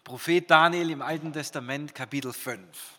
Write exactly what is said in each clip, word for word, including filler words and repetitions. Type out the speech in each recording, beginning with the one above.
Prophet Daniel im Alten Testament, Kapitel fünf.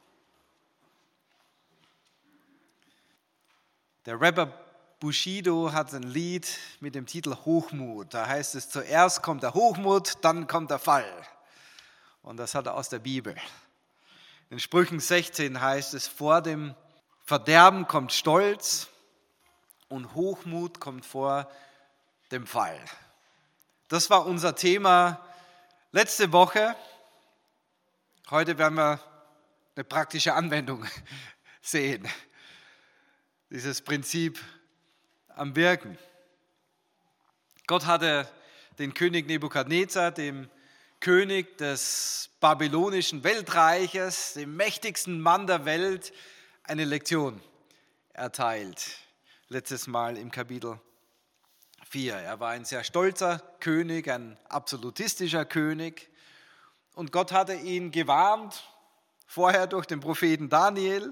Der Rapper Bushido hat ein Lied mit dem Titel Hochmut. Da heißt es, zuerst kommt der Hochmut, dann kommt der Fall. Und das hat er aus der Bibel. In Sprüchen sechzehn heißt es, vor dem Verderben kommt Stolz und Hochmut kommt vor dem Fall. Das war unser Thema letzte Woche. Heute werden wir eine praktische Anwendung sehen. Dieses Prinzip am Wirken. Gott hatte den König Nebukadnezar, dem König des babylonischen Weltreiches, dem mächtigsten Mann der Welt, eine Lektion erteilt. Letztes Mal im Kapitel vier. Er war ein sehr stolzer König, ein absolutistischer König. Und Gott hatte ihn gewarnt, vorher durch den Propheten Daniel.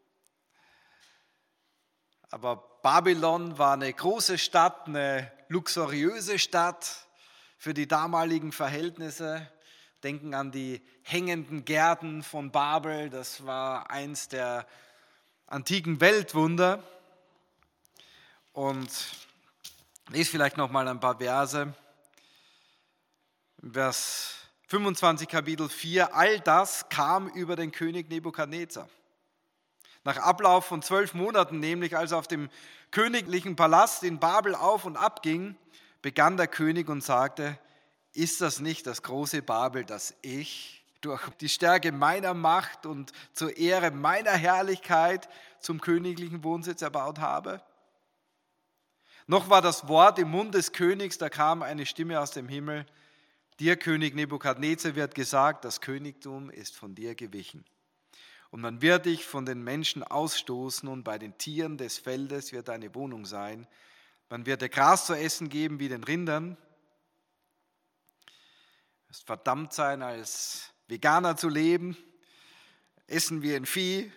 Aber Babylon war eine große Stadt, eine luxuriöse Stadt für die damaligen Verhältnisse. Denken an die hängenden Gärten von Babel, das war eins der antiken Weltwunder. Und lese vielleicht noch mal ein paar Verse. Vers fünfundzwanzig, Kapitel vier. All das kam über den König Nebukadnezar. Nach Ablauf von zwölf Monaten, nämlich als er auf dem königlichen Palast in Babel auf und ab ging, begann der König und sagte, ist das nicht das große Babel, das ich durch die Stärke meiner Macht und zur Ehre meiner Herrlichkeit zum königlichen Wohnsitz erbaut habe? Noch war das Wort im Mund des Königs, da kam eine Stimme aus dem Himmel, dir, König Nebukadnezar, wird gesagt, das Königtum ist von dir gewichen. Und man wird dich von den Menschen ausstoßen und bei den Tieren des Feldes wird deine Wohnung sein. Man wird dir Gras zu essen geben wie den Rindern. Du wirst verdammt sein, als Veganer zu leben, essen wie ein Vieh.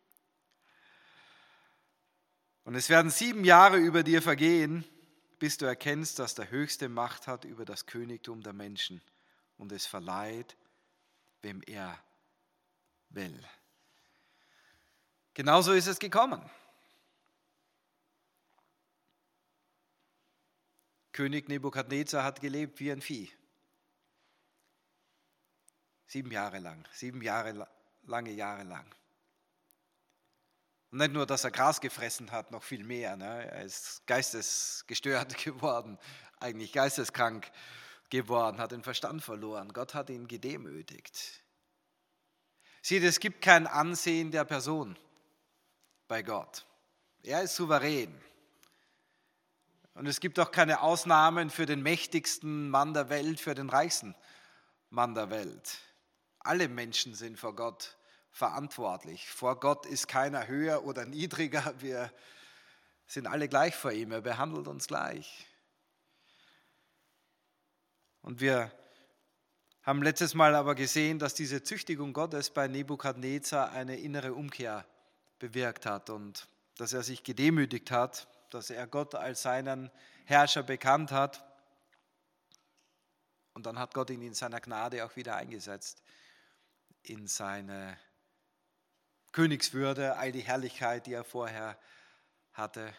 Und es werden sieben Jahre über dir vergehen, bis du erkennst, dass der Höchste Macht hat über das Königtum der Menschen und es verleiht, wem er will. Genauso ist es gekommen. König Nebukadnezar hat gelebt wie ein Vieh. Sieben Jahre lang, sieben Jahre, lange Jahre lang. Und nicht nur, dass er Gras gefressen hat, noch viel mehr. Ne? Er ist geistesgestört geworden, eigentlich geisteskrank geworden, hat den Verstand verloren. Gott hat ihn gedemütigt. Seht, es gibt kein Ansehen der Person bei Gott. Er ist souverän. Und es gibt auch keine Ausnahmen für den mächtigsten Mann der Welt, für den reichsten Mann der Welt. Alle Menschen sind vor Gott verantwortlich. Vor Gott ist keiner höher oder niedriger. Wir sind alle gleich vor ihm. Er behandelt uns gleich. Und wir haben letztes Mal aber gesehen, dass diese Züchtigung Gottes bei Nebukadnezar eine innere Umkehr bewirkt hat und dass er sich gedemütigt hat, dass er Gott als seinen Herrscher bekannt hat. Und dann hat Gott ihn in seiner Gnade auch wieder eingesetzt, in seine Königswürde, all die Herrlichkeit, die er vorher hatte.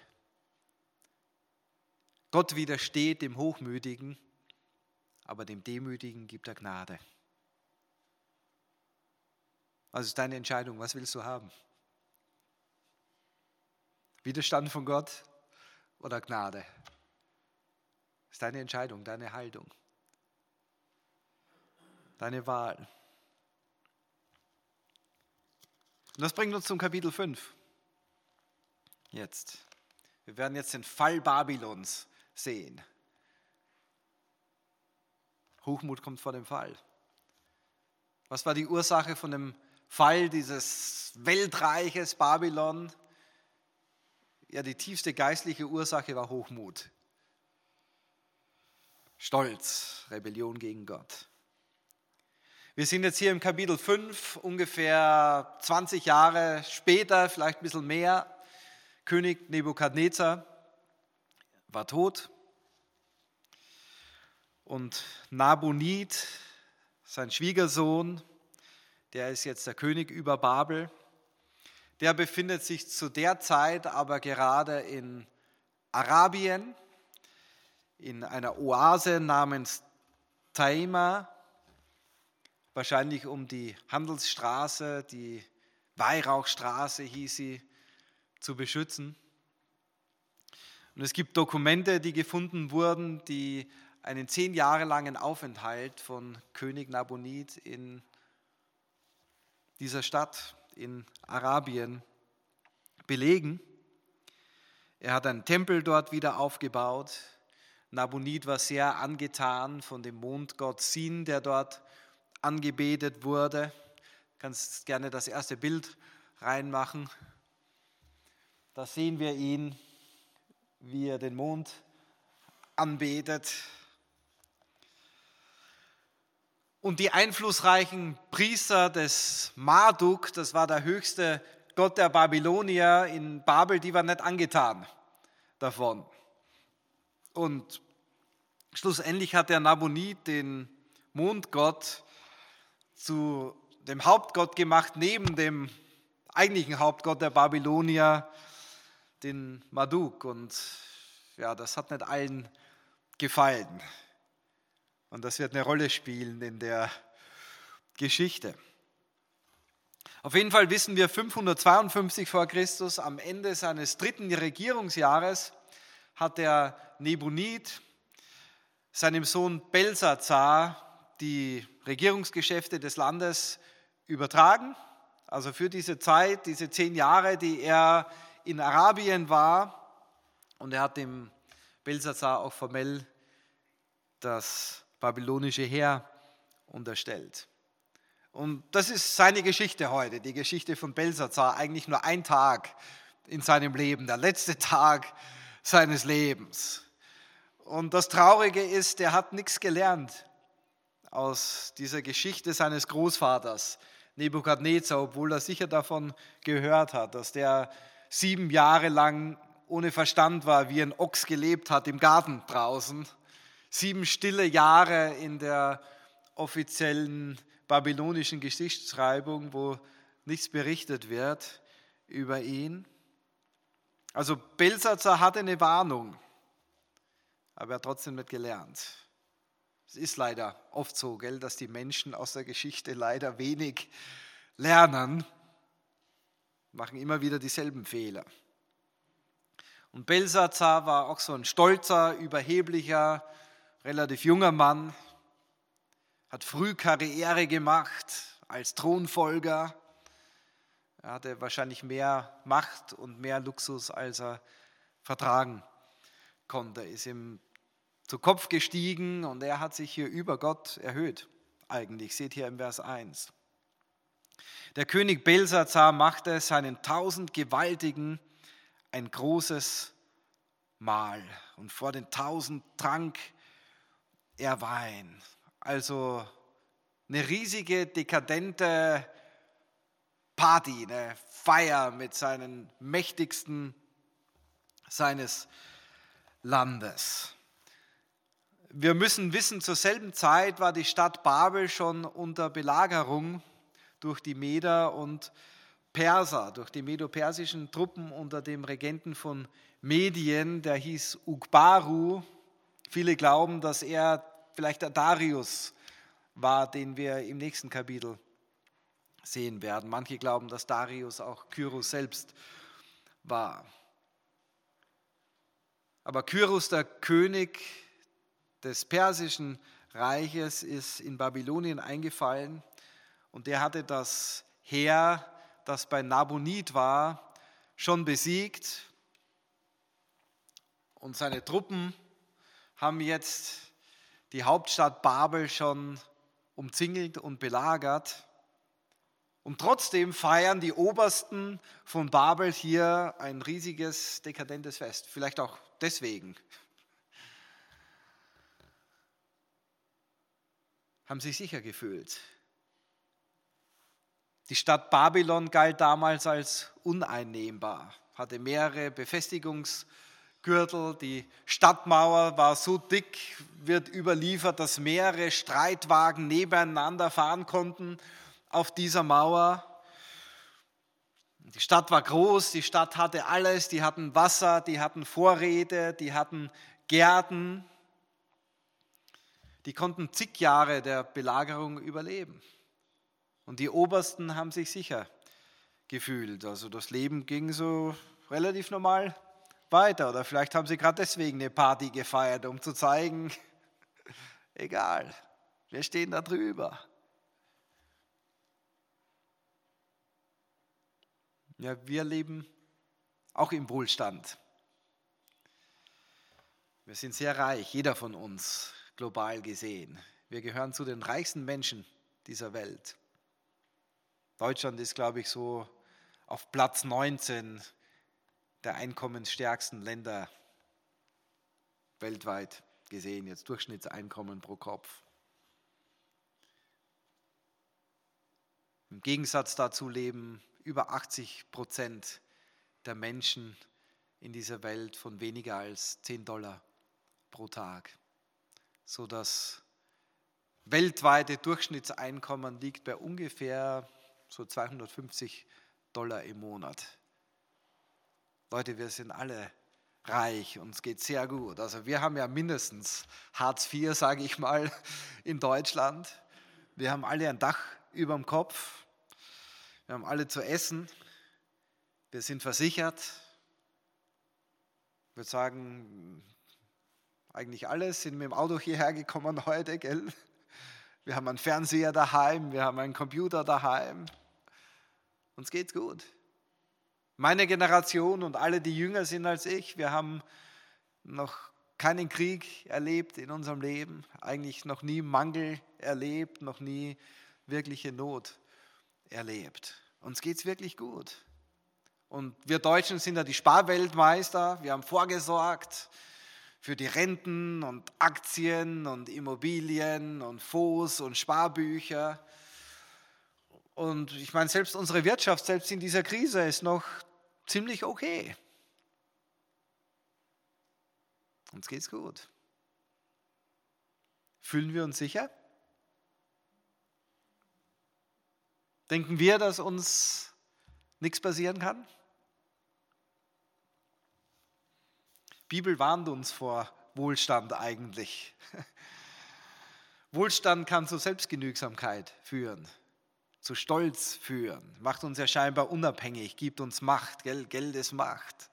Gott widersteht dem Hochmütigen, aber dem Demütigen gibt er Gnade. Was ist deine Entscheidung? Was willst du haben? Widerstand von Gott oder Gnade? Das ist deine Entscheidung, deine Haltung, deine Wahl. Und das bringt uns zum Kapitel fünf. Jetzt. Wir werden jetzt den Fall Babylons sehen. Hochmut kommt vor dem Fall. Was war die Ursache von dem Fall dieses Weltreiches Babylon? Ja, die tiefste geistliche Ursache war Hochmut. Stolz, Rebellion gegen Gott. Wir sind jetzt hier im Kapitel fünf, ungefähr zwanzig Jahre später, vielleicht ein bisschen mehr. König Nebukadnezar war tot und Nabonid, sein Schwiegersohn, der ist jetzt der König über Babel. Der befindet sich zu der Zeit aber gerade in Arabien, in einer Oase namens Taima, wahrscheinlich um die Handelsstraße, die Weihrauchstraße hieß sie, zu beschützen. Und es gibt Dokumente, die gefunden wurden, die einen zehn Jahre langen Aufenthalt von König Nabonid in dieser Stadt in Arabien belegen. Er hat einen Tempel dort wieder aufgebaut. Nabonid war sehr angetan von dem Mondgott Sin, der dort angebetet wurde. Du kannst gerne das erste Bild reinmachen. Da sehen wir ihn, wie er den Mond anbetet. Und die einflussreichen Priester des Marduk, das war der höchste Gott der Babylonier in Babel, die waren nicht angetan davon. Und schlussendlich hat der Nabonid den Mondgott zu dem Hauptgott gemacht, neben dem eigentlichen Hauptgott der Babylonier, den Marduk. Und ja, das hat nicht allen gefallen. Und das wird eine Rolle spielen in der Geschichte. Auf jeden Fall wissen wir, fünfhundertzweiundfünfzig vor Christus, am Ende seines dritten Regierungsjahres, hat der Nabonid seinem Sohn Belsazar die Regierungsgeschäfte des Landes übertragen. Also für diese Zeit, diese zehn Jahre, die er in Arabien war. Und er hat dem Belsazar auch formell das babylonische Heer unterstellt. Und das ist seine Geschichte heute, die Geschichte von Belsazar, eigentlich nur ein Tag in seinem Leben, der letzte Tag seines Lebens. Und das Traurige ist, er hat nichts gelernt aus dieser Geschichte seines Großvaters Nebukadnezar, obwohl er sicher davon gehört hat, dass der sieben Jahre lang ohne Verstand war, wie ein Ochs gelebt hat im Garten draußen. Sieben stille Jahre in der offiziellen babylonischen Geschichtsschreibung, wo nichts berichtet wird über ihn. Also Belsazar hatte eine Warnung, aber er hat trotzdem nicht gelernt. Es ist leider oft so, gell, dass die Menschen aus der Geschichte leider wenig lernen, machen immer wieder dieselben Fehler. Und Belsazar war auch so ein stolzer, überheblicher, relativ junger Mann, hat früh Karriere gemacht als Thronfolger. Er hatte wahrscheinlich mehr Macht und mehr Luxus, als er vertragen konnte. Er ist ihm zu Kopf gestiegen und er hat sich hier über Gott erhöht. Eigentlich, seht hier im Vers eins. Der König Belsazar machte seinen tausend Gewaltigen ein großes Mahl und vor den tausend trank er Wein. Also eine riesige, dekadente Party, eine Feier mit seinen Mächtigsten seines Landes. Wir müssen wissen, zur selben Zeit war die Stadt Babel schon unter Belagerung durch die Meder und Perser, durch die medo-persischen Truppen unter dem Regenten von Medien, der hieß Ugbaru. Viele glauben, dass er vielleicht der Darius war, den wir im nächsten Kapitel sehen werden. Manche glauben, dass Darius auch Kyros selbst war. Aber Kyros, der König des persischen Reiches, ist in Babylonien eingefallen und der hatte das Heer, das bei Nabonid war, schon besiegt. Und seine Truppen haben jetzt die Hauptstadt Babel schon umzingelt und belagert. Und trotzdem feiern die Obersten von Babel hier ein riesiges, dekadentes Fest. Vielleicht auch deswegen. Haben sich sicher gefühlt. Die Stadt Babylon galt damals als uneinnehmbar, hatte mehrere Befestigungsgebäude Gürtel. Die Stadtmauer war so dick, wird überliefert, dass mehrere Streitwagen nebeneinander fahren konnten auf dieser Mauer. Die Stadt war groß, die Stadt hatte alles, die hatten Wasser, die hatten Vorräte, die hatten Gärten. Die konnten zig Jahre der Belagerung überleben. Und die Obersten haben sich sicher gefühlt. Also das Leben ging so relativ normal weiter. Oder vielleicht haben sie gerade deswegen eine Party gefeiert, um zu zeigen, egal, wir stehen da drüber. Ja, wir leben auch im Wohlstand. Wir sind sehr reich, jeder von uns, global gesehen. Wir gehören zu den reichsten Menschen dieser Welt. Deutschland ist, glaube ich, so auf Platz neunzehn der einkommensstärksten Länder weltweit gesehen, jetzt Durchschnittseinkommen pro Kopf. Im Gegensatz dazu leben über achtzig Prozent der Menschen in dieser Welt von weniger als zehn Dollar pro Tag, sodass weltweite Durchschnittseinkommen liegt bei ungefähr so zweihundertfünfzig Dollar im Monat. Leute, wir sind alle reich, uns geht sehr gut. Also wir haben ja mindestens Hartz vier, sage ich mal, in Deutschland. Wir haben alle ein Dach über dem Kopf. Wir haben alle zu essen. Wir sind versichert. Ich würde sagen, eigentlich alles sind mit dem Auto hierher gekommen heute, gell? Wir haben einen Fernseher daheim, wir haben einen Computer daheim. Uns geht's gut. Meine Generation und alle, die jünger sind als ich, wir haben noch keinen Krieg erlebt in unserem Leben, eigentlich noch nie Mangel erlebt, noch nie wirkliche Not erlebt. Uns geht's wirklich gut. Und wir Deutschen sind ja die Sparweltmeister, wir haben vorgesorgt für die Renten und Aktien und Immobilien und Fonds und Sparbücher. Und ich meine, selbst unsere Wirtschaft, selbst in dieser Krise, ist noch ziemlich okay. Uns geht's gut. Fühlen wir uns sicher? Denken wir, dass uns nichts passieren kann? Die Bibel warnt uns vor Wohlstand eigentlich. Wohlstand kann zu Selbstgenügsamkeit führen, zu Stolz führen, macht uns ja scheinbar unabhängig, gibt uns Macht, gell? Geld ist Macht.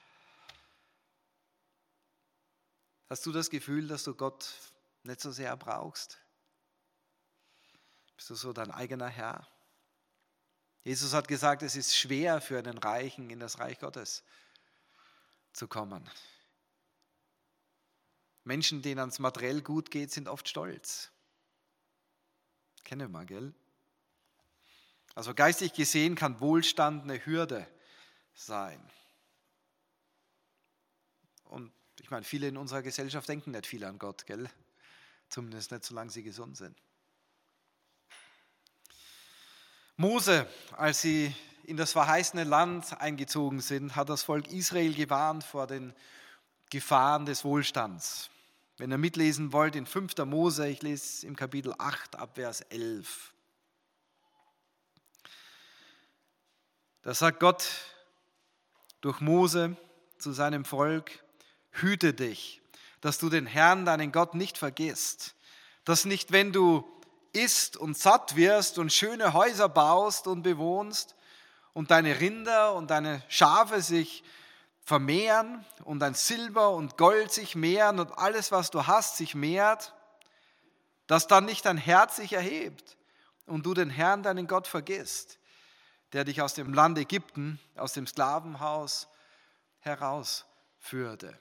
Hast du das Gefühl, dass du Gott nicht so sehr brauchst? Bist du so dein eigener Herr? Jesus hat gesagt, es ist schwer für einen Reichen in das Reich Gottes zu kommen. Menschen, denen es materiell gut geht, sind oft stolz. Kennen wir, gell? Also geistig gesehen kann Wohlstand eine Hürde sein. Und ich meine, viele in unserer Gesellschaft denken nicht viel an Gott, gell? Zumindest nicht, solange sie gesund sind. Mose, als sie in das verheißene Land eingezogen sind, hat das Volk Israel gewarnt vor den Gefahren des Wohlstands. Wenn ihr mitlesen wollt, in fünfter Mose, ich lese im Kapitel acht ab Vers elf. Da sagt Gott durch Mose zu seinem Volk: Hüte dich, dass du den Herrn, deinen Gott, nicht vergisst, dass nicht, wenn du isst und satt wirst und schöne Häuser baust und bewohnst und deine Rinder und deine Schafe sich vermehren und dein Silber und Gold sich mehren und alles, was du hast, sich mehrt, dass dann nicht dein Herz sich erhebt und du den Herrn, deinen Gott, vergisst, der dich aus dem Land Ägypten, aus dem Sklavenhaus herausführte.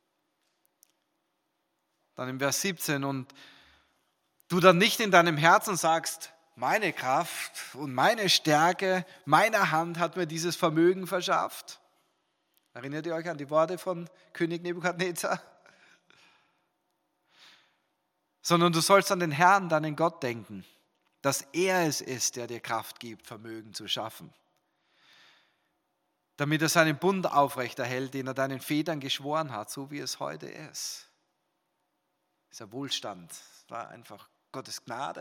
Dann im Vers siebzehn: Und du dann nicht in deinem Herzen sagst, meine Kraft und meine Stärke, meine Hand hat mir dieses Vermögen verschafft. Erinnert ihr euch an die Worte von König Nebukadnezar? Sondern du sollst an den Herrn, deinen Gott, denken, dass er es ist, der dir Kraft gibt, Vermögen zu schaffen. damit er seinen Bund aufrechterhält, den er deinen Vätern geschworen hat, so wie es heute ist. Dieser Wohlstand, das war einfach Gottes Gnade.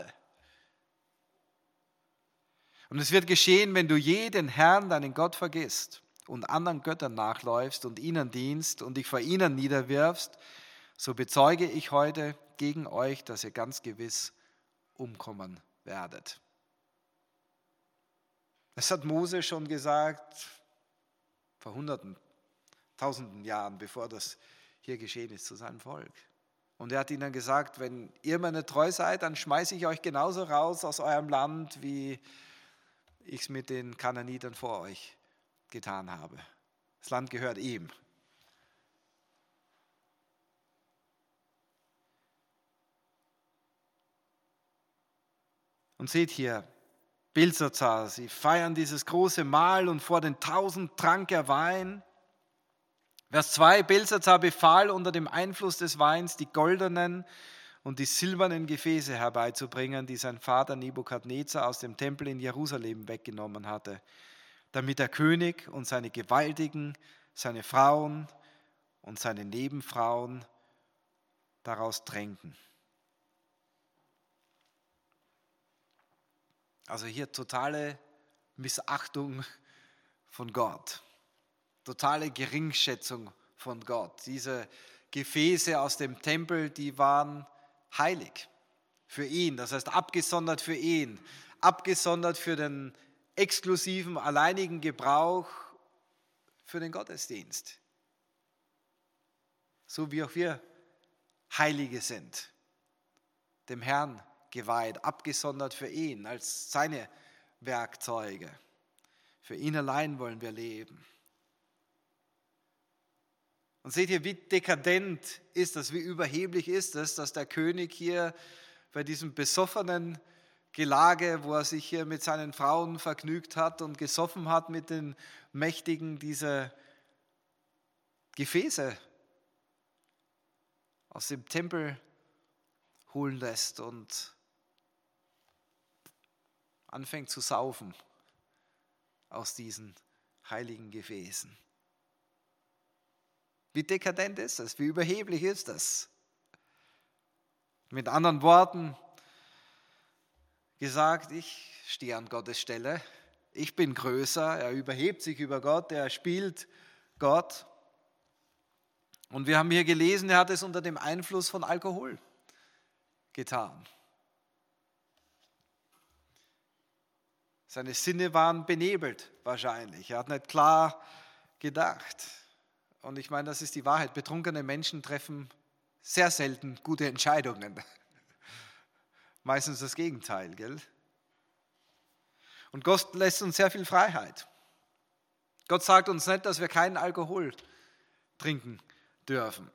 Und es wird geschehen, wenn du je den Herrn, deinen Gott, vergisst und anderen Göttern nachläufst und ihnen dienst und dich vor ihnen niederwirfst, so bezeuge ich heute gegen euch, dass ihr ganz gewiss umkommen werdet. Das hat Mose schon gesagt, vor hunderten, tausenden Jahren, bevor das hier geschehen ist, zu seinem Volk. Und er hat ihnen gesagt, wenn ihr mir nicht treu seid, dann schmeiße ich euch genauso raus aus eurem Land, wie ich es mit den Kanaanitern vor euch getan habe. Das Land gehört ihm. Und seht hier, Belsatzar, sie feiern dieses große Mahl und vor den tausend trank er Wein. Vers zwei, Belsatzar befahl unter dem Einfluss des Weins die goldenen und die silbernen Gefäße herbeizubringen, die sein Vater Nebukadnezar aus dem Tempel in Jerusalem weggenommen hatte, damit der König und seine Gewaltigen, seine Frauen und seine Nebenfrauen daraus tränken. Also hier totale Missachtung von Gott, totale Geringschätzung von Gott. Diese Gefäße aus dem Tempel, die waren heilig für ihn, das heißt abgesondert für ihn, abgesondert für den exklusiven, alleinigen Gebrauch für den Gottesdienst. So wie auch wir Heilige sind, dem Herrn geweiht, abgesondert für ihn, als seine Werkzeuge. Für ihn allein wollen wir leben. Und seht ihr, wie dekadent ist das, wie überheblich ist es, dass der König hier bei diesem besoffenen Gelage, wo er sich hier mit seinen Frauen vergnügt hat und gesoffen hat mit den Mächtigen, diese Gefäße aus dem Tempel holen lässt und anfängt zu saufen aus diesen heiligen Gefäßen. Wie dekadent ist das? Wie überheblich ist das? Mit anderen Worten gesagt, ich stehe an Gottes Stelle, ich bin größer, er überhebt sich über Gott, er spielt Gott. Und wir haben hier gelesen, er hat es unter dem Einfluss von Alkohol getan. Seine Sinne waren benebelt wahrscheinlich. Er hat nicht klar gedacht. Und ich meine, das ist die Wahrheit. Betrunkene Menschen treffen sehr selten gute Entscheidungen. Meistens das Gegenteil, gell? Und Gott lässt uns sehr viel Freiheit. Gott sagt uns nicht, dass wir keinen Alkohol trinken dürfen.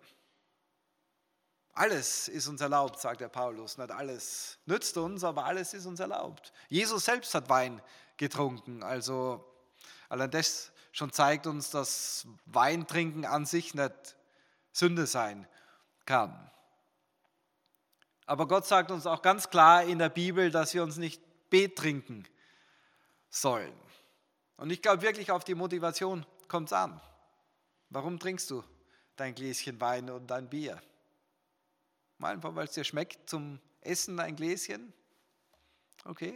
Alles ist uns erlaubt, sagt der Paulus. Nicht alles nützt uns, aber alles ist uns erlaubt. Jesus selbst hat Wein getrunken. Also allein das schon zeigt uns, dass Weintrinken an sich nicht Sünde sein kann. Aber Gott sagt uns auch ganz klar in der Bibel, dass wir uns nicht betrinken sollen. Und ich glaube wirklich, auf die Motivation kommt es an. Warum trinkst du dein Gläschen Wein und dein Bier? Einfach, weil es dir schmeckt zum Essen ein Gläschen? Okay.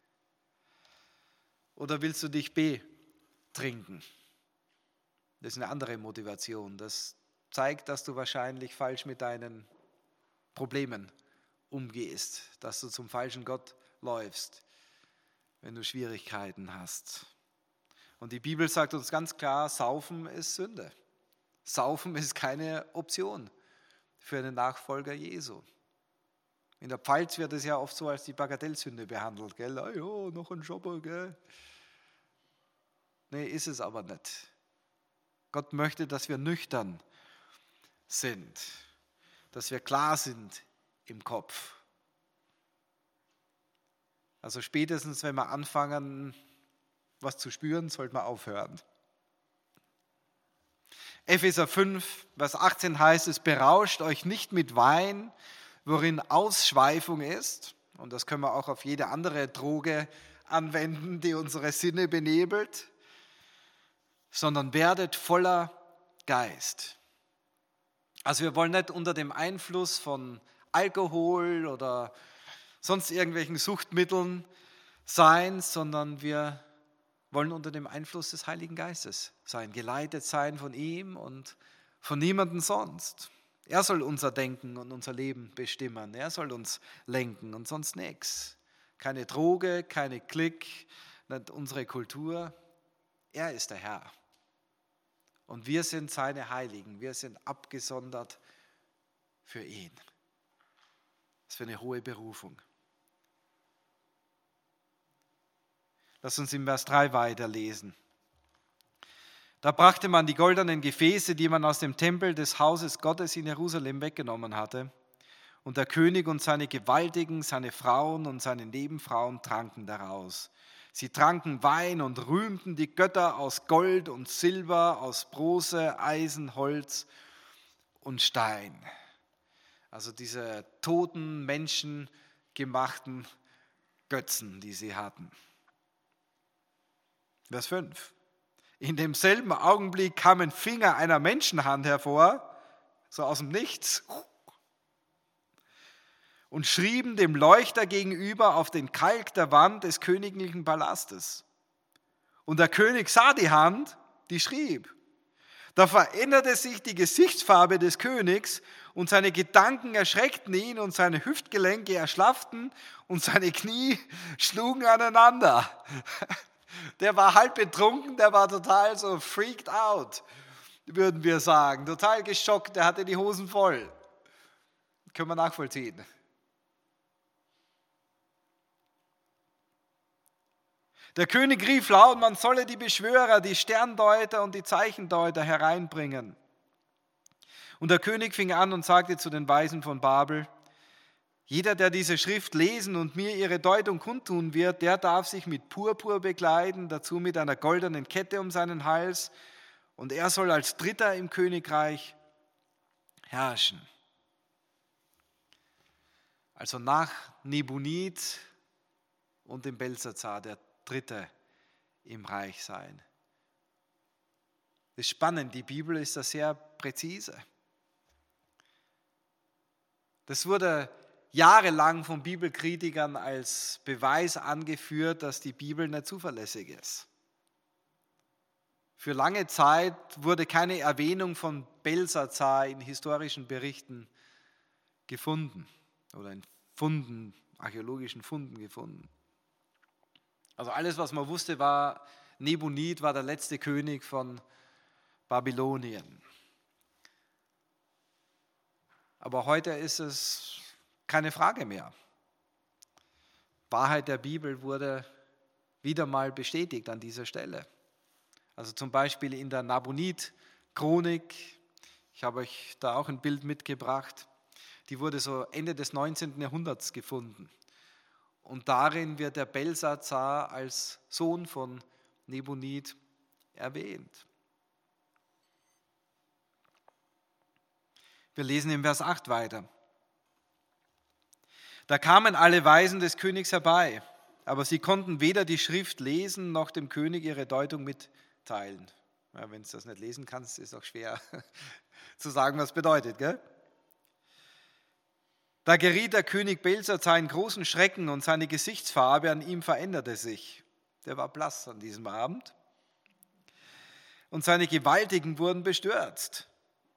Oder willst du dich betrinken? Das ist eine andere Motivation. Das zeigt, dass du wahrscheinlich falsch mit deinen Problemen umgehst, dass du zum falschen Gott läufst, wenn du Schwierigkeiten hast. Und die Bibel sagt uns ganz klar, Saufen ist Sünde. Saufen ist keine Option für einen Nachfolger Jesu. In der Pfalz wird es ja oft so als die Bagatellsünde behandelt. Gell? Ah ja, noch ein Schopper, gell? Nee, ist es aber nicht. Gott möchte, dass wir nüchtern sind, dass wir klar sind im Kopf. Also spätestens, wenn wir anfangen, was zu spüren, sollte man aufhören. Epheser fünf, Vers achtzehn heißt es, berauscht euch nicht mit Wein, worin Ausschweifung ist. Und das können wir auch auf jede andere Droge anwenden, die unsere Sinne benebelt. sondern werdet voller Geist. Also wir wollen nicht unter dem Einfluss von Alkohol oder sonst irgendwelchen Suchtmitteln sein, sondern wir wollen unter dem Einfluss des Heiligen Geistes sein, geleitet sein von ihm und von niemandem sonst. Er soll unser Denken und unser Leben bestimmen. Er soll uns lenken und sonst nichts. Keine Droge, keine Klick, nicht unsere Kultur. Er ist der Herr. Und wir sind seine Heiligen. Wir sind abgesondert für ihn. Das ist für eine hohe Berufung. Lass uns im Vers drei weiterlesen. Da brachte man die goldenen Gefäße, die man aus dem Tempel des Hauses Gottes in Jerusalem weggenommen hatte. Und der König und seine Gewaltigen, seine Frauen und seine Nebenfrauen tranken daraus. Sie tranken Wein und rühmten die Götter aus Gold und Silber, aus Bronze, Eisen, Holz und Stein. Also diese toten, menschengemachten Götzen, die sie hatten. Vers fünf. In demselben Augenblick kamen Finger einer Menschenhand hervor, so aus dem Nichts, und schrieben dem Leuchter gegenüber auf den Kalk der Wand des königlichen Palastes. Und der König sah die Hand, die schrieb. Da veränderte sich die Gesichtsfarbe des Königs und seine Gedanken erschreckten ihn und seine Hüftgelenke erschlafften und seine Knie schlugen aneinander. Der war halb betrunken, der war total so freaked out, würden wir sagen. Total geschockt, der hatte die Hosen voll. Können wir nachvollziehen. Der König rief laut, man solle die Beschwörer, die Sterndeuter und die Zeichendeuter hereinbringen. Und der König fing an und sagte zu den Weisen von Babel, jeder, der diese Schrift lesen und mir ihre Deutung kundtun wird, der darf sich mit Purpur bekleiden, dazu mit einer goldenen Kette um seinen Hals, und er soll als Dritter im Königreich herrschen. Also nach Nebunid und dem Belsazar, der Dritte im Reich sein. Das ist spannend, die Bibel ist da sehr präzise. Das wurde jahrelang von Bibelkritikern als Beweis angeführt, dass die Bibel nicht zuverlässig ist. Für lange Zeit wurde keine Erwähnung von Belsazar in historischen Berichten gefunden oder in Funden, archäologischen Funden gefunden. Also alles, was man wusste, war, Nebunid war der letzte König von Babylonien. Aber heute ist es keine Frage mehr. Wahrheit der Bibel wurde wieder mal bestätigt an dieser Stelle. Also zum Beispiel in der Nabonid-Chronik, ich habe euch da auch ein Bild mitgebracht, die wurde so Ende des neunzehnten Jahrhunderts gefunden. Und darin wird der Belsazar als Sohn von Nebunid erwähnt. Wir lesen im Vers acht weiter. Da kamen alle Weisen des Königs herbei, aber sie konnten weder die Schrift lesen, noch dem König ihre Deutung mitteilen. Ja, wenn du das nicht lesen kannst, ist es auch schwer zu sagen, was es bedeutet, gell? Da geriet der König Belsazar in großen Schrecken und seine Gesichtsfarbe an ihm veränderte sich. Der war blass an diesem Abend. Und seine Gewaltigen wurden bestürzt.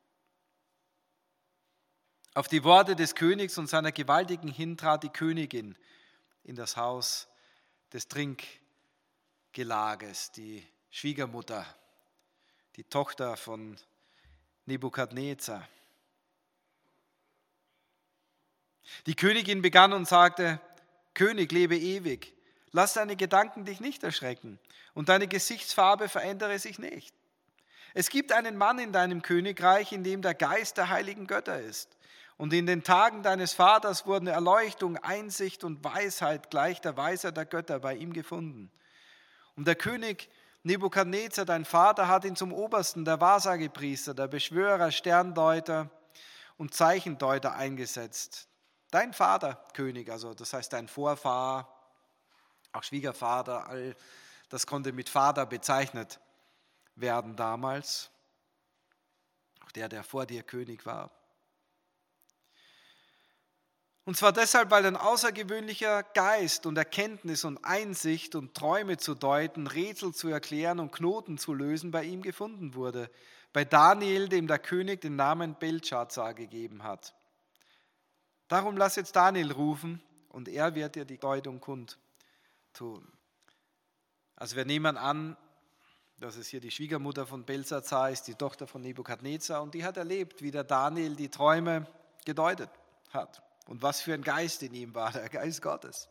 Auf die Worte des Königs und seiner Gewaltigen hin trat die Königin in das Haus des Trinkgelages, die Schwiegermutter, die Tochter von Nebukadnezar. Die Königin begann und sagte, König, lebe ewig, lass deine Gedanken dich nicht erschrecken und deine Gesichtsfarbe verändere sich nicht. Es gibt einen Mann in deinem Königreich, in dem der Geist der heiligen Götter ist. Und in den Tagen deines Vaters wurden Erleuchtung, Einsicht und Weisheit gleich der Weisheit der Götter bei ihm gefunden. Und der König Nebukadnezar, dein Vater, hat ihn zum Obersten der Wahrsagepriester, der Beschwörer, Sterndeuter und Zeichendeuter eingesetzt. Dein Vater, König, also das heißt dein Vorfahr, auch Schwiegervater, all das konnte mit Vater bezeichnet werden damals, auch der, der vor dir König war. Und zwar deshalb, weil ein außergewöhnlicher Geist und Erkenntnis und Einsicht und Träume zu deuten, Rätsel zu erklären und Knoten zu lösen bei ihm gefunden wurde. Bei Daniel, dem der König den Namen Beltschazar gegeben hat. Darum lass jetzt Daniel rufen und er wird dir die Deutung kundtun. Also wir nehmen an, dass es hier die Schwiegermutter von Beltschazar ist, die Tochter von Nebukadnezar, und die hat erlebt, wie der Daniel die Träume gedeutet hat. Und was für ein Geist in ihm war, der Geist Gottes.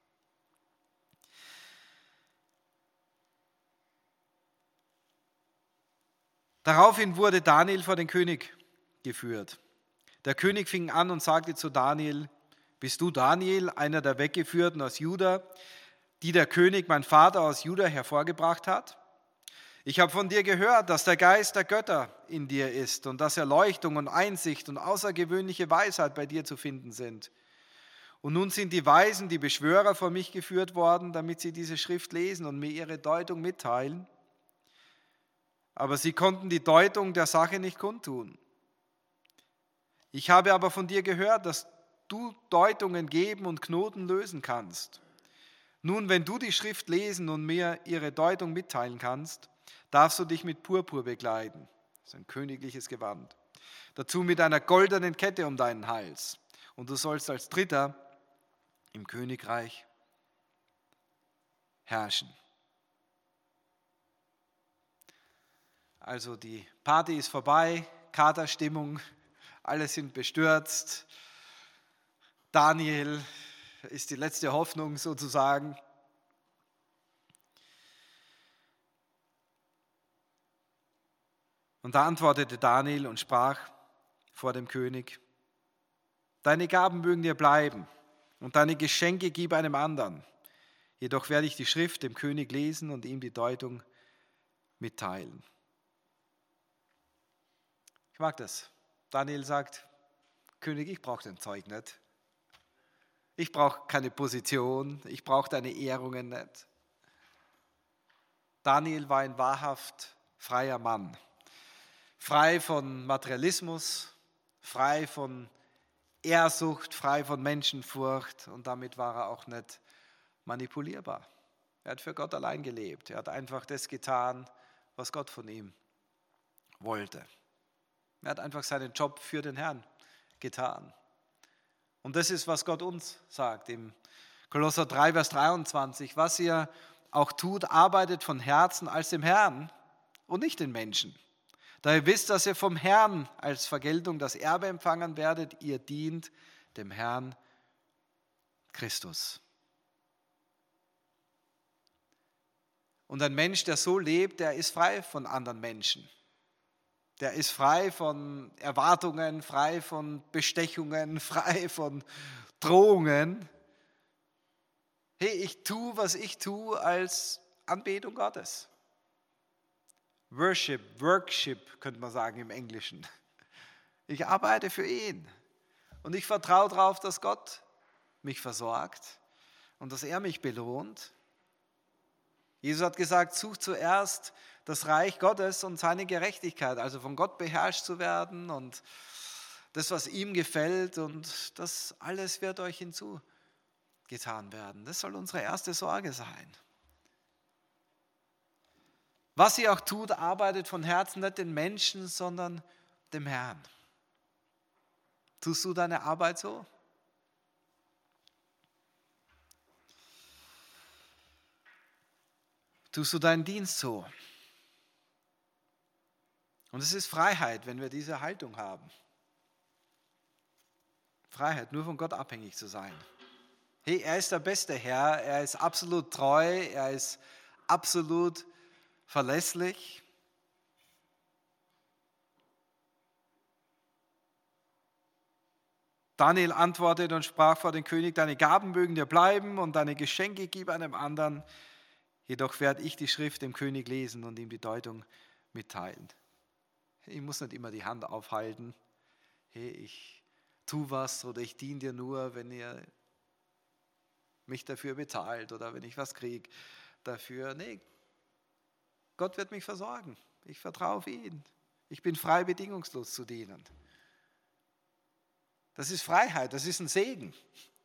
Daraufhin wurde Daniel vor den König geführt. Der König fing an und sagte zu Daniel: Bist du Daniel, einer der Weggeführten aus Juda, die der König, mein Vater, aus Juda hervorgebracht hat? Ich habe von dir gehört, dass der Geist der Götter in dir ist und dass Erleuchtung und Einsicht und außergewöhnliche Weisheit bei dir zu finden sind. Und nun sind die Weisen, die Beschwörer, vor mich geführt worden, damit sie diese Schrift lesen und mir ihre Deutung mitteilen. Aber sie konnten die Deutung der Sache nicht kundtun. Ich habe aber von dir gehört, dass du Deutungen geben und Knoten lösen kannst. Nun, wenn du die Schrift lesen und mir ihre Deutung mitteilen kannst, darfst du dich mit Purpur bekleiden, das ist ein königliches Gewand, dazu mit einer goldenen Kette um deinen Hals. Und du sollst als Dritter im Königreich herrschen. Also die Party ist vorbei, Katerstimmung, alle sind bestürzt. Daniel ist die letzte Hoffnung sozusagen. Und da antwortete Daniel und sprach vor dem König: Deine Gaben mögen dir bleiben und deine Geschenke gib einem anderen. Jedoch werde ich die Schrift dem König lesen und ihm die Deutung mitteilen. Ich mag das. Daniel sagt: König, ich brauche dein Zeug nicht. Ich brauche keine Position, ich brauche deine Ehrungen nicht. Daniel war ein wahrhaft freier Mann. Frei von Materialismus, frei von Ehrsucht, frei von Menschenfurcht, und damit war er auch nicht manipulierbar. Er hat für Gott allein gelebt. Er hat einfach das getan, was Gott von ihm wollte. Er hat einfach seinen Job für den Herrn getan. Und das ist, was Gott uns sagt im Kolosser drei, Vers dreiundzwanzig. Was ihr auch tut, arbeitet von Herzen als dem Herrn und nicht den Menschen. Da ihr wisst, dass ihr vom Herrn als Vergeltung das Erbe empfangen werdet, ihr dient dem Herrn Christus. Und ein Mensch, der so lebt, der ist frei von anderen Menschen. Der ist frei von Erwartungen, frei von Bestechungen, frei von Drohungen. Hey, ich tue, was ich tue, als Anbetung Gottes. Worship, Worship könnte man sagen im Englischen. Ich arbeite für ihn und ich vertraue darauf, dass Gott mich versorgt und dass er mich belohnt. Jesus hat gesagt, sucht zuerst das Reich Gottes und seine Gerechtigkeit, also von Gott beherrscht zu werden und das, was ihm gefällt, und das alles wird euch hinzugetan werden. Das soll unsere erste Sorge sein. Was sie auch tut, arbeitet von Herzen nicht den Menschen, sondern dem Herrn. Tust du deine Arbeit so? Tust du deinen Dienst so? Und es ist Freiheit, wenn wir diese Haltung haben. Freiheit, nur von Gott abhängig zu sein. Hey, er ist der beste Herr, er ist absolut treu, er ist absolut verlässlich. Daniel antwortete und sprach vor den König: Deine Gaben mögen dir bleiben und deine Geschenke gib einem anderen. Jedoch werde ich die Schrift dem König lesen und ihm die Deutung mitteilen. Ich muss nicht immer die Hand aufhalten. Hey, ich tue was oder ich diene dir nur, wenn ihr mich dafür bezahlt oder wenn ich was kriege dafür. Nee, Gott wird mich versorgen. Ich vertraue auf ihn. Ich bin frei, bedingungslos zu dienen. Das ist Freiheit, das ist ein Segen.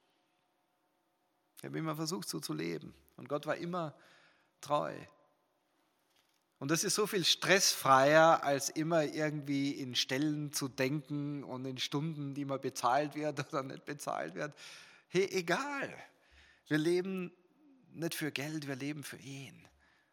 Ich habe immer versucht, so zu leben. Und Gott war immer treu. Und das ist so viel stressfreier, als immer irgendwie in Stellen zu denken und in Stunden, die man bezahlt wird oder nicht bezahlt wird. Hey, egal. Wir leben nicht für Geld, wir leben für ihn.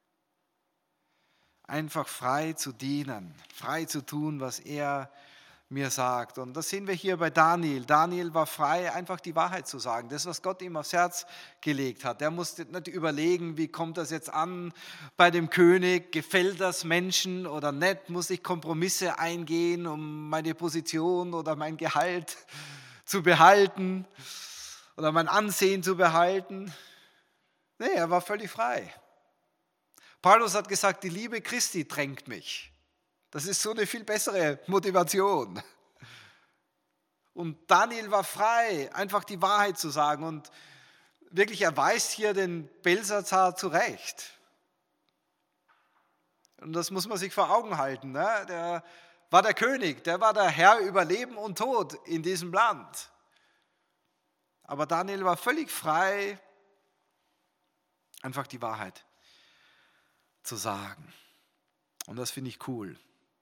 Einfach frei zu dienen, frei zu tun, was er mir sagt. Und das sehen wir hier bei Daniel. Daniel war frei, einfach die Wahrheit zu sagen. Das, was Gott ihm aufs Herz gelegt hat. Der musste nicht überlegen, wie kommt das jetzt an bei dem König, gefällt das Menschen oder nicht, muss ich Kompromisse eingehen, um meine Position oder mein Gehalt zu behalten oder mein Ansehen zu behalten. Nee, er war völlig frei. Paulus hat gesagt, die Liebe Christi drängt mich. Das ist so eine viel bessere Motivation. Und Daniel war frei, einfach die Wahrheit zu sagen. Und wirklich, er weist hier den Belsazar zurecht. Und das muss man sich vor Augen halten. Ne? Der war der König, der war der Herr über Leben und Tod in diesem Land. Aber Daniel war völlig frei, einfach die Wahrheit zu sagen. Und das finde ich cool.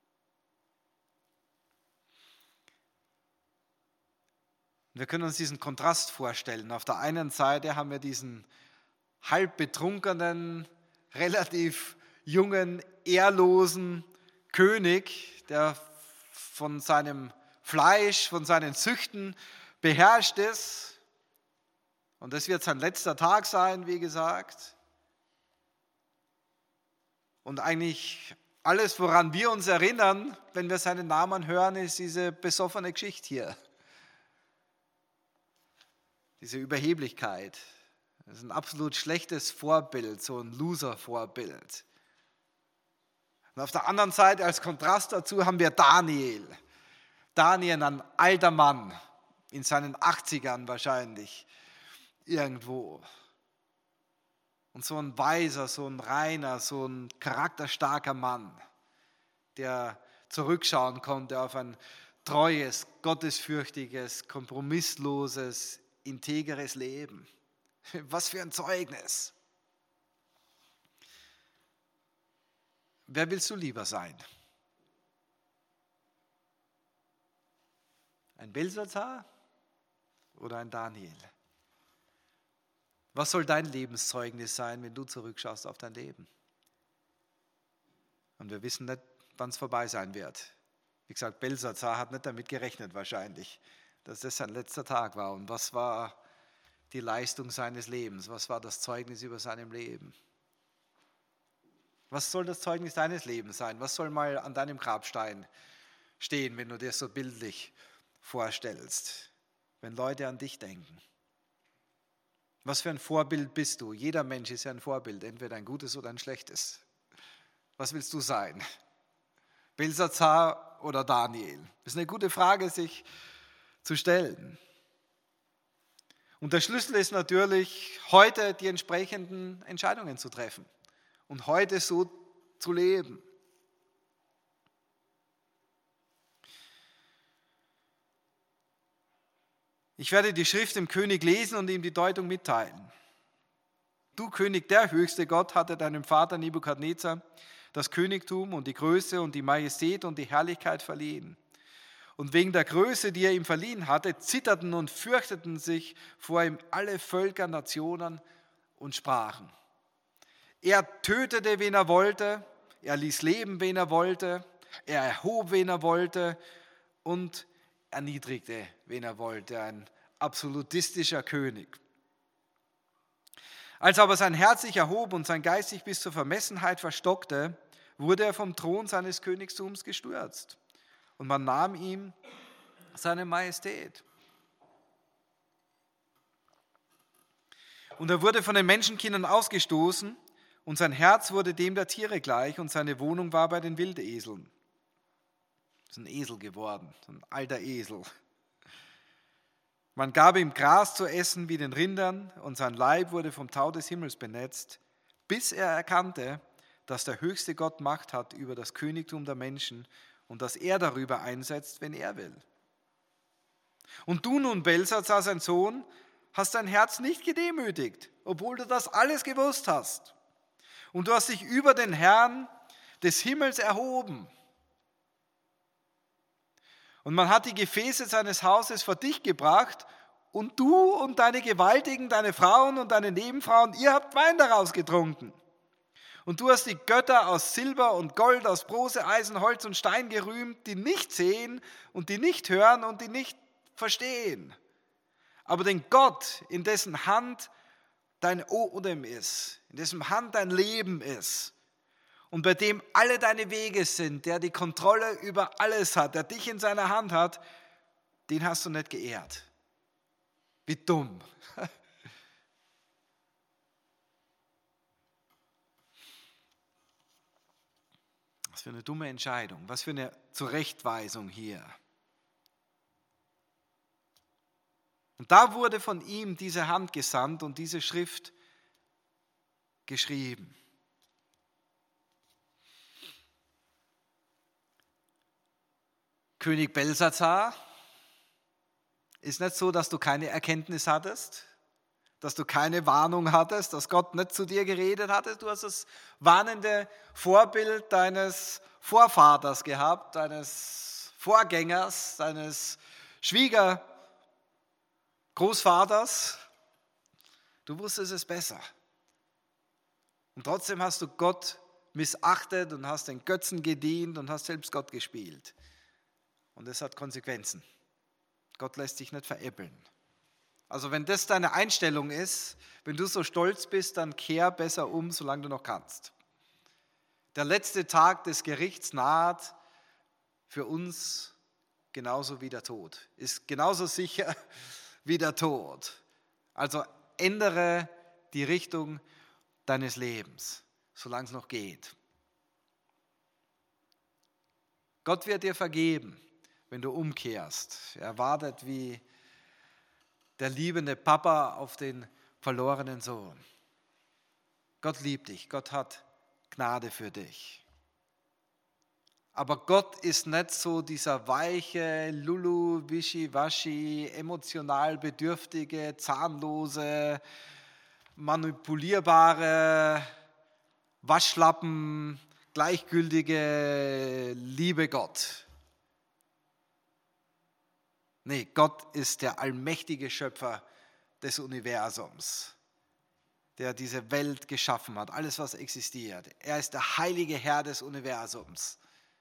Wir können uns diesen Kontrast vorstellen. Auf der einen Seite haben wir diesen halb betrunkenen, relativ jungen, ehrlosen König, der von seinem Fleisch, von seinen Süchten beherrscht ist. Und das wird sein letzter Tag sein, wie gesagt. Und eigentlich alles, woran wir uns erinnern, wenn wir seinen Namen hören, ist diese besoffene Geschichte hier. Diese Überheblichkeit. Das ist ein absolut schlechtes Vorbild, so ein Loser-Vorbild. Und auf der anderen Seite, als Kontrast dazu, haben wir Daniel. Daniel, ein alter Mann, in seinen achtzigern wahrscheinlich, irgendwo. Und so ein weiser, so ein reiner, so ein charakterstarker Mann, der zurückschauen konnte auf ein treues, gottesfürchtiges, kompromissloses, integeres Leben. Was für ein Zeugnis. Wer willst du lieber sein? Ein Belsazar oder ein Daniel? Was soll dein Lebenszeugnis sein, wenn du zurückschaust auf dein Leben? Und wir wissen nicht, wann es vorbei sein wird. Wie gesagt, Belsazar hat nicht damit gerechnet wahrscheinlich, dass das sein letzter Tag war. Und was war die Leistung seines Lebens? Was war das Zeugnis über seinem Leben? Was soll das Zeugnis deines Lebens sein? Was soll mal an deinem Grabstein stehen, wenn du dir so bildlich vorstellst, wenn Leute an dich denken? Was für ein Vorbild bist du? Jeder Mensch ist ja ein Vorbild, entweder ein gutes oder ein schlechtes. Was willst du sein? Belsazar oder Daniel? Das ist eine gute Frage, sich zu stellen. Und der Schlüssel ist natürlich, heute die entsprechenden Entscheidungen zu treffen und heute so zu leben. Ich werde die Schrift dem König lesen und ihm die Deutung mitteilen. Du König, der höchste Gott, hatte deinem Vater Nebukadnezar das Königtum und die Größe und die Majestät und die Herrlichkeit verliehen. Und wegen der Größe, die er ihm verliehen hatte, zitterten und fürchteten sich vor ihm alle Völker, Nationen und Sprachen. Er tötete, wen er wollte, er ließ leben, wen er wollte, er erhob, wen er wollte und erniedrigte, wen er wollte, ein absolutistischer König. Als aber sein Herz sich erhob und sein Geist sich bis zur Vermessenheit verstockte, wurde er vom Thron seines Königtums gestürzt. Und man nahm ihm seine Majestät. Und er wurde von den Menschenkindern ausgestoßen und sein Herz wurde dem der Tiere gleich und seine Wohnung war bei den Wildeseln. Das ist ein Esel geworden, ein alter Esel. Man gab ihm Gras zu essen wie den Rindern und sein Leib wurde vom Tau des Himmels benetzt, bis er erkannte, dass der höchste Gott Macht hat über das Königtum der Menschen und dass er darüber einsetzt, wenn er will. Und du nun, Belsazar, sein Sohn, hast dein Herz nicht gedemütigt, obwohl du das alles gewusst hast. Und du hast dich über den Herrn des Himmels erhoben. Und man hat die Gefäße seines Hauses vor dich gebracht und du und deine Gewaltigen, deine Frauen und deine Nebenfrauen, ihr habt Wein daraus getrunken. Und du hast die Götter aus Silber und Gold, aus Bronze, Eisen, Holz und Stein gerühmt, die nicht sehen und die nicht hören und die nicht verstehen. Aber den Gott, in dessen Hand dein Odem ist, in dessen Hand dein Leben ist und bei dem alle deine Wege sind, der die Kontrolle über alles hat, der dich in seiner Hand hat, den hast du nicht geehrt. Wie dumm. Was für eine dumme Entscheidung, was für eine Zurechtweisung hier. Und da wurde von ihm diese Hand gesandt und diese Schrift geschrieben. König Belsazar, ist nicht so, dass du keine Erkenntnis hattest, dass du keine Warnung hattest, dass Gott nicht zu dir geredet hatte. Du hast das warnende Vorbild deines Vorvaters gehabt, deines Vorgängers, deines Schwiegergroßvaters. Du wusstest es besser. Und trotzdem hast du Gott missachtet und hast den Götzen gedient und hast selbst Gott gespielt. Und es hat Konsequenzen. Gott lässt sich nicht veräppeln. Also wenn das deine Einstellung ist, wenn du so stolz bist, dann kehr besser um, solange du noch kannst. Der letzte Tag des Gerichts naht für uns genauso wie der Tod. Ist genauso sicher wie der Tod. Also ändere die Richtung deines Lebens, solange es noch geht. Gott wird dir vergeben, wenn du umkehrst. Er wartet wie der liebende Papa auf den verlorenen Sohn. Gott liebt dich, Gott hat Gnade für dich. Aber Gott ist nicht so dieser weiche, lulu, wischiwaschi, emotional bedürftige, zahnlose, manipulierbare, Waschlappen, gleichgültige, liebe Gott. Nee, Gott ist der allmächtige Schöpfer des Universums, der diese Welt geschaffen hat, alles was existiert. Er ist der heilige Herr des Universums.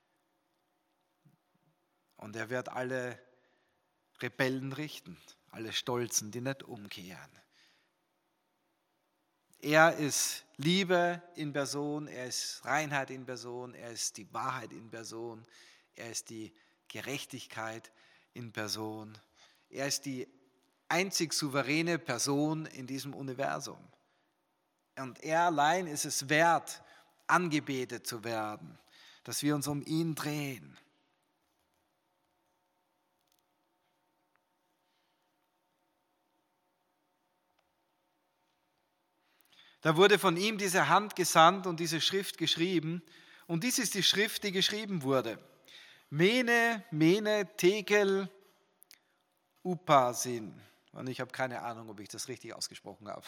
Und er wird alle Rebellen richten, alle Stolzen, die nicht umkehren. Er ist Liebe in Person, er ist Reinheit in Person, er ist die Wahrheit in Person, er ist die Gerechtigkeit in Person. Er ist die einzig souveräne Person in diesem Universum. Und er allein ist es wert, angebetet zu werden, dass wir uns um ihn drehen. Da wurde von ihm diese Hand gesandt und diese Schrift geschrieben. Und dies ist die Schrift, die geschrieben wurde. Mene, Mene, Tekel, Upasin. Und ich habe keine Ahnung, ob ich das richtig ausgesprochen habe.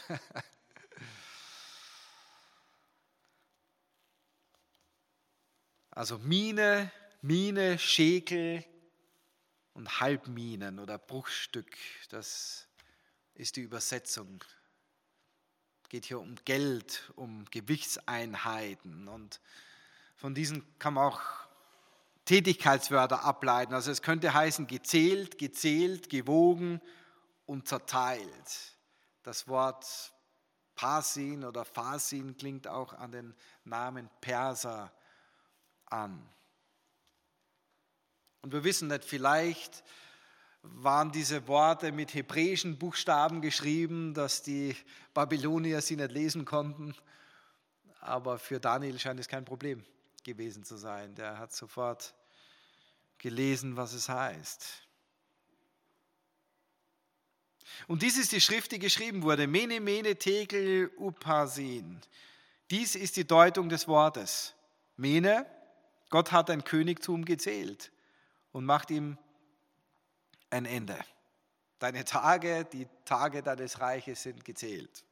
Also Mine, Mine, Schekel und Halbminen oder Bruchstück. Das ist die Übersetzung. Es geht hier um Geld, um Gewichtseinheiten. Und von diesen kann man auch Tätigkeitswörter ableiten. Also es könnte heißen gezählt, gezählt, gewogen und zerteilt. Das Wort Parsin oder Farsin klingt auch an den Namen Perser an. Und wir wissen nicht, vielleicht waren diese Worte mit hebräischen Buchstaben geschrieben, dass die Babylonier sie nicht lesen konnten. Aber für Daniel scheint es kein Problem gewesen zu sein. Der hat sofort gelesen, was es heißt. Und dies ist die Schrift, die geschrieben wurde. Mene, Mene, Tekel, Upasin. Dies ist die Deutung des Wortes. Mene, Gott hat dein Königtum gezählt und macht ihm ein Ende. Deine Tage, die Tage deines Reiches sind gezählt.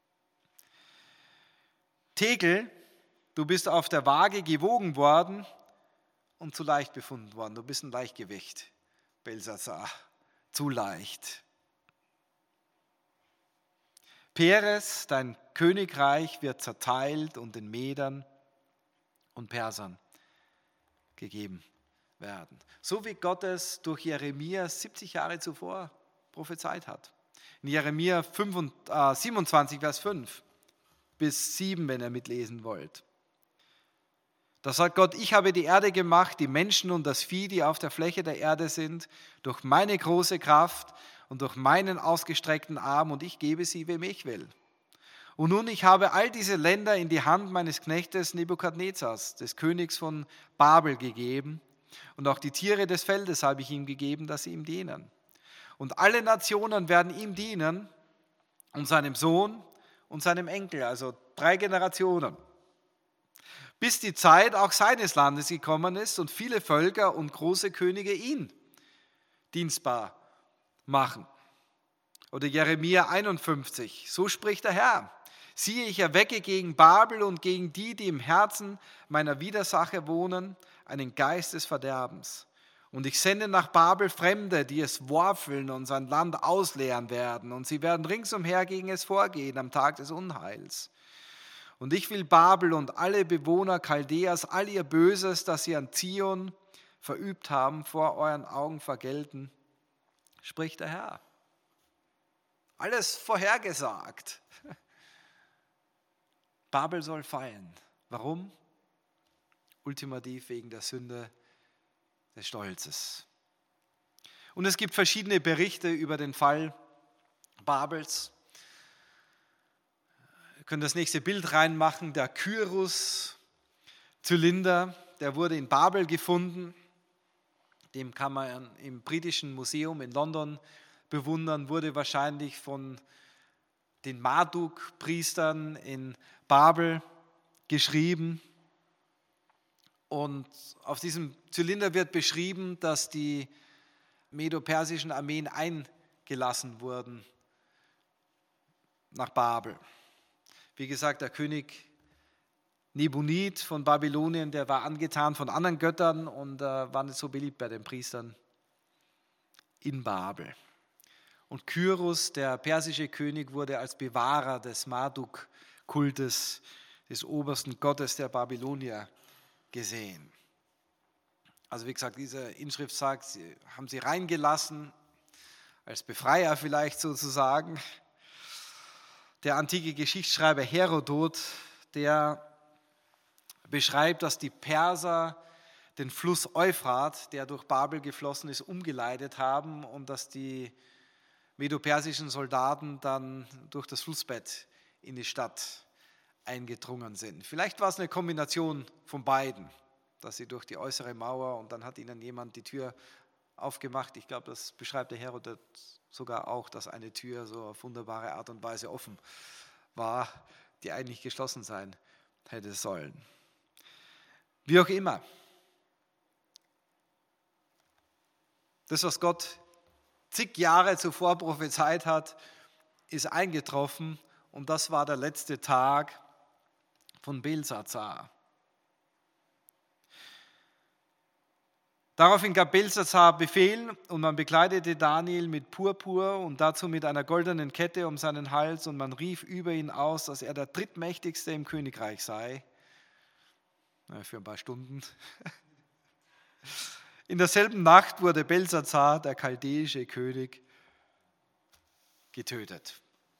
Tegel, du bist auf der Waage gewogen worden und zu leicht befunden worden. Du bist ein Leichtgewicht, Belsatzar, zu leicht. Peres, dein Königreich wird zerteilt und den Medern und Persern gegeben werden. So wie Gott es durch Jeremia siebzig Jahre zuvor prophezeit hat. In Jeremia siebenundzwanzig, Vers fünf bis sieben, wenn ihr mitlesen wollt. Da sagt Gott, ich habe die Erde gemacht, die Menschen und das Vieh, die auf der Fläche der Erde sind, durch meine große Kraft und durch meinen ausgestreckten Arm, und ich gebe sie, wem ich will. Und nun, ich habe all diese Länder in die Hand meines Knechtes Nebukadnezars, des Königs von Babel, gegeben, und auch die Tiere des Feldes habe ich ihm gegeben, dass sie ihm dienen. Und alle Nationen werden ihm dienen und seinem Sohn und seinem Enkel, also drei Generationen, bis die Zeit auch seines Landes gekommen ist und viele Völker und große Könige ihn dienstbar machen. Oder Jeremia einundfünfzig, so spricht der Herr. Siehe, ich erwecke gegen Babel und gegen die, die im Herzen meiner Widersacher wohnen, einen Geist des Verderbens. Und ich sende nach Babel Fremde, die es worfeln und sein Land ausleeren werden. Und sie werden ringsumher gegen es vorgehen am Tag des Unheils. Und ich will Babel und alle Bewohner Chaldeas, all ihr Böses, das sie an Zion verübt haben, vor euren Augen vergelten, spricht der Herr. Alles vorhergesagt. Babel soll fallen. Warum? Ultimativ wegen der Sünde des Stolzes. Und es gibt verschiedene Berichte über den Fall Babels. Wir können das nächste Bild reinmachen. Der Kyros-Zylinder, der wurde in Babel gefunden. Den kann man im Britischen Museum in London bewundern, wurde wahrscheinlich von den Marduk-Priestern in Babel geschrieben. Und auf diesem Zylinder wird beschrieben, dass die medo-persischen Armeen eingelassen wurden nach Babel. Wie gesagt, der König Nebunid von Babylonien, der war angetan von anderen Göttern und äh, war nicht so beliebt bei den Priestern in Babel. Und Kyros, der persische König, wurde als Bewahrer des Marduk-Kultes, des obersten Gottes der Babylonier, gesehen. Also wie gesagt, diese Inschrift sagt, sie haben sie reingelassen, als Befreier vielleicht sozusagen. Der antike Geschichtsschreiber Herodot, der beschreibt, dass die Perser den Fluss Euphrat, der durch Babel geflossen ist, umgeleitet haben und dass die medo-persischen Soldaten dann durch das Flussbett in die Stadt eingedrungen sind. Vielleicht war es eine Kombination von beiden, dass sie durch die äußere Mauer und dann hat ihnen jemand die Tür aufgemacht. Ich glaube, das beschreibt der Herodot sogar auch, dass eine Tür so auf wunderbare Art und Weise offen war, die eigentlich geschlossen sein hätte sollen. Wie auch immer. Das, was Gott zig Jahre zuvor prophezeit hat, ist eingetroffen und das war der letzte Tag von Belsatzar. Daraufhin gab Belsatzar Befehl und man bekleidete Daniel mit Purpur und dazu mit einer goldenen Kette um seinen Hals und man rief über ihn aus, dass er der drittmächtigste im Königreich sei. Na, für ein paar Stunden. In derselben Nacht wurde Belsatzar, der chaldäische König, getötet.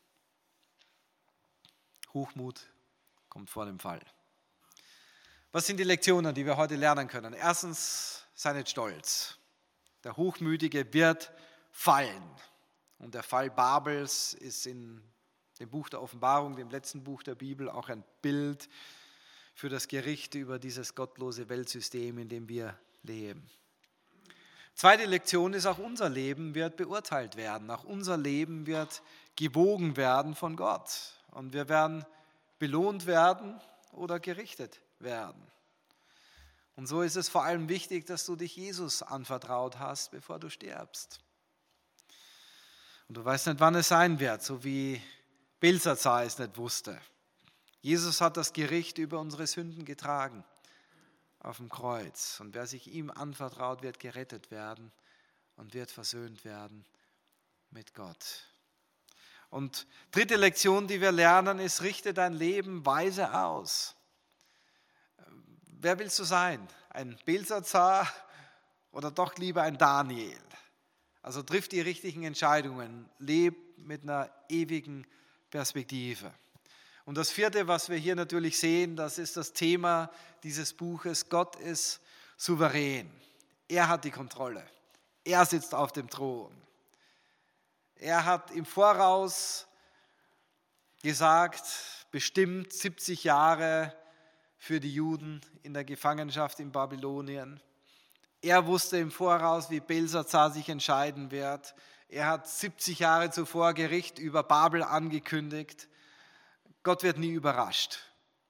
Hochmut kommt vor dem Fall. Was sind die Lektionen, die wir heute lernen können? Erstens, sei nicht stolz. Der Hochmütige wird fallen. Und der Fall Babels ist in dem Buch der Offenbarung, dem letzten Buch der Bibel, auch ein Bild für das Gericht über dieses gottlose Weltsystem, in dem wir leben. Zweite Lektion ist, auch unser Leben wird beurteilt werden. Auch unser Leben wird gewogen werden von Gott. Und wir werden belohnt werden oder gerichtet werden. Und so ist es vor allem wichtig, dass du dich Jesus anvertraut hast, bevor du stirbst. Und du weißt nicht, wann es sein wird, so wie Belsazar es nicht wusste. Jesus hat das Gericht über unsere Sünden getragen auf dem Kreuz. Und wer sich ihm anvertraut, wird gerettet werden und wird versöhnt werden mit Gott. Und dritte Lektion, die wir lernen, ist, richte dein Leben weise aus. Wer willst du sein? Ein Belsazar oder doch lieber ein Daniel? Also triff die richtigen Entscheidungen, leb mit einer ewigen Perspektive. Und das vierte, was wir hier natürlich sehen, das ist das Thema dieses Buches. Gott ist souverän. Er hat die Kontrolle. Er sitzt auf dem Thron. Er hat im Voraus gesagt, bestimmt siebzig Jahre für die Juden in der Gefangenschaft in Babylonien. Er wusste im Voraus, wie Belsazar sich entscheiden wird. Er hat siebzig Jahre zuvor Gericht über Babel angekündigt. Gott wird nie überrascht.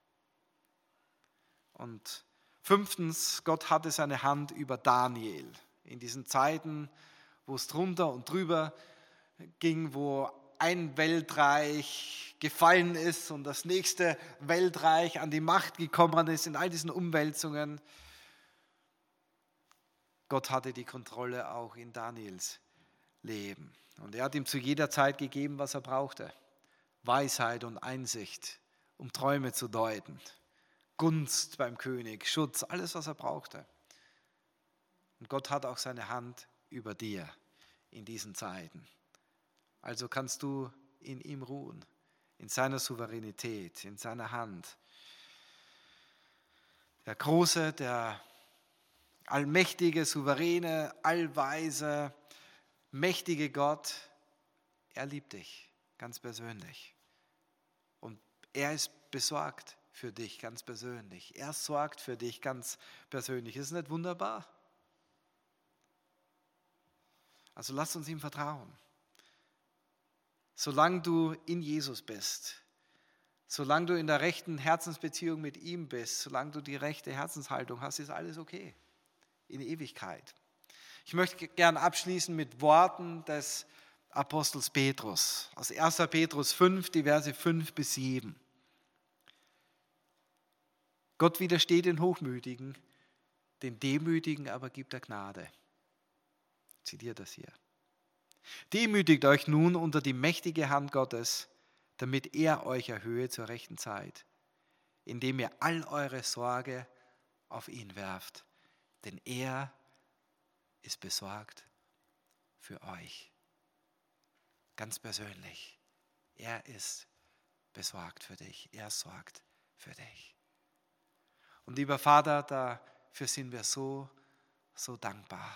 Und fünftens, Gott hatte seine Hand über Daniel. In diesen Zeiten, wo es drunter und drüber ging, wo ein Weltreich gefallen ist und das nächste Weltreich an die Macht gekommen ist, in all diesen Umwälzungen. Gott hatte die Kontrolle auch in Daniels Leben. Und er hat ihm zu jeder Zeit gegeben, was er brauchte. Weisheit und Einsicht, um Träume zu deuten. Gunst beim König, Schutz, alles, was er brauchte. Und Gott hat auch seine Hand über dir in diesen Zeiten. Also kannst du in ihm ruhen, in seiner Souveränität, in seiner Hand. Der große, der allmächtige, souveräne, allweise, mächtige Gott, er liebt dich ganz persönlich. Und er ist besorgt für dich ganz persönlich. Er sorgt für dich ganz persönlich. Ist es nicht wunderbar? Also lass uns ihm vertrauen. Solange du in Jesus bist, solange du in der rechten Herzensbeziehung mit ihm bist, solange du die rechte Herzenshaltung hast, ist alles okay. In Ewigkeit. Ich möchte gern abschließen mit Worten des Apostels Petrus. Aus erster Petrus fünf, die Verse fünf bis sieben. Gott widersteht den Hochmütigen, den Demütigen aber gibt er Gnade. Ich zitiere das hier. Demütigt euch nun unter die mächtige Hand Gottes, damit er euch erhöhe zur rechten Zeit, indem ihr all eure Sorge auf ihn werft, denn er ist besorgt für euch. Ganz persönlich, er ist besorgt für dich, er sorgt für dich. Und lieber Vater, dafür sind wir so, so dankbar,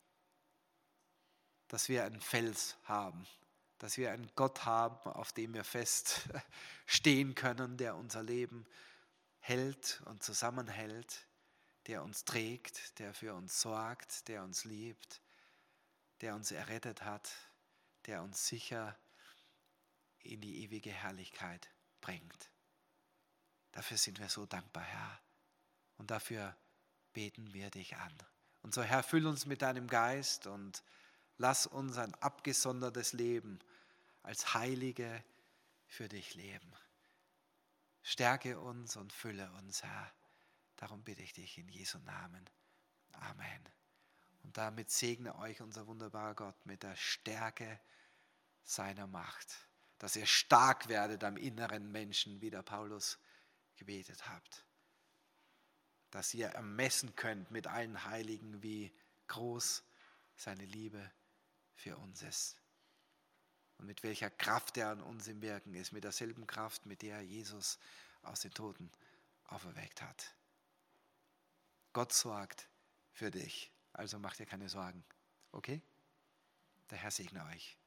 dass wir einen Fels haben, dass wir einen Gott haben, auf dem wir fest stehen können, der unser Leben hält und zusammenhält, der uns trägt, der für uns sorgt, der uns liebt, der uns errettet hat, der uns sicher in die ewige Herrlichkeit bringt. Dafür sind wir so dankbar, Herr. Und dafür beten wir dich an. Und so, Herr, füll uns mit deinem Geist und lass uns ein abgesondertes Leben als Heilige für dich leben. Stärke uns und fülle uns, Herr. Darum bitte ich dich in Jesu Namen. Amen. Und damit segne euch unser wunderbarer Gott mit der Stärke seiner Macht, dass ihr stark werdet am inneren Menschen, wie der Paulus gebetet habt. Dass ihr ermessen könnt mit allen Heiligen, wie groß seine Liebe für uns ist. Und mit welcher Kraft er an uns im Wirken ist, mit derselben Kraft, mit der er Jesus aus den Toten auferweckt hat. Gott sorgt für dich, also mach dir keine Sorgen. Okay? Der Herr segne euch.